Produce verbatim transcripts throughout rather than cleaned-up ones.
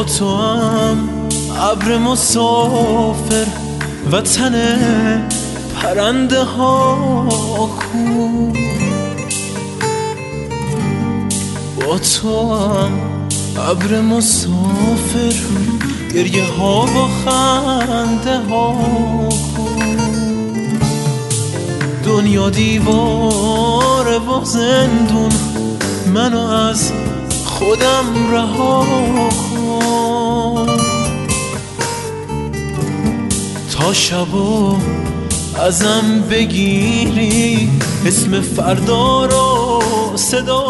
با تو هم ابر مسافر وطن پرنده ها کو، با تو هم ابر مسافر گریه ها با خنده ها کو. دنیا دیواره و زندون، منو از خودم رها کن تا شبو ازم بگیری، اسم فردا رو صدا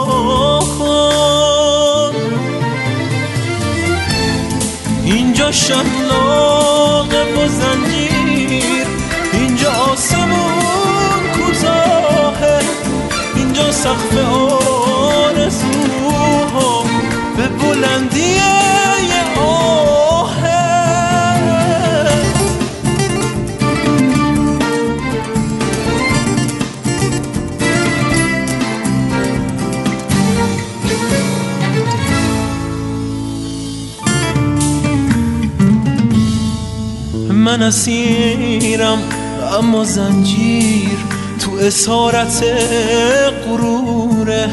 کن. اینجا شلاقه و زنجیر، اینجا آسمون کوتاهه، اینجا سقف آرزوها به بلندی یه آهه. من اسیرم اما زنجیر تو اسارت غروره،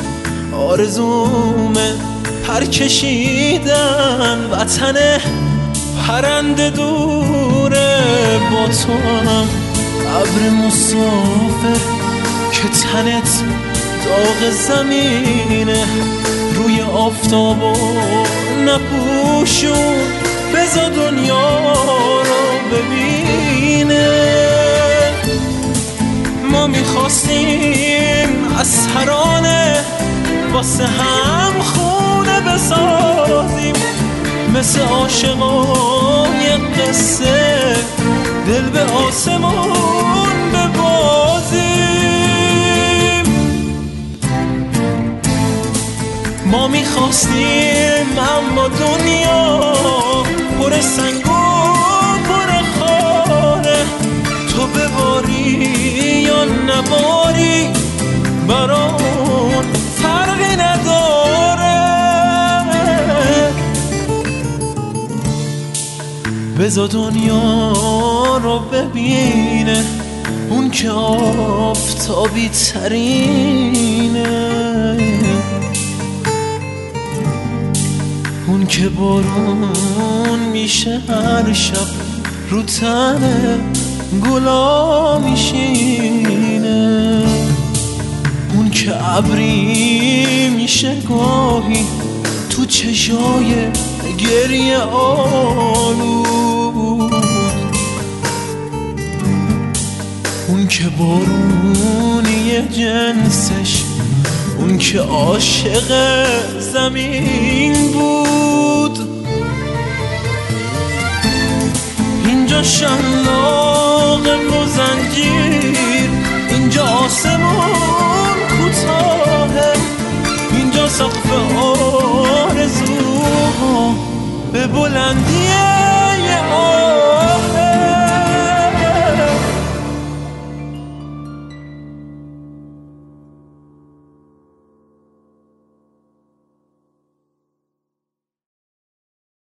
آرزومه پر کشیدن وطن پرنده دوره. با تو هم ابر مسافر که تنت داغ زمینه، روی آفتاب و نپوشون بذار دنیا رو ببینه. ما میخواستیم از ترانه واسه هم خونه بسازیم، مثل عاشقای قصه دل به آسمون ببازیم. ما میخواستیم اما دنیا پر سنگ و پر خاره، تو بباری یا نباری برامون فرقی نداره. بذار دنیا رو ببینه، اون که آفتابی ترینه، اون که بارون میشه هر شب رو تن گلا میشینه، اون که ابری میشه گاهی تو چشای گریه آلود، اون که بارونی جنسش، اون که عاشق زمین بود. اینجا شلاق و زنجیر، اینجا آسمون کوتاهه، اینجا سقف آرزوها به بلندی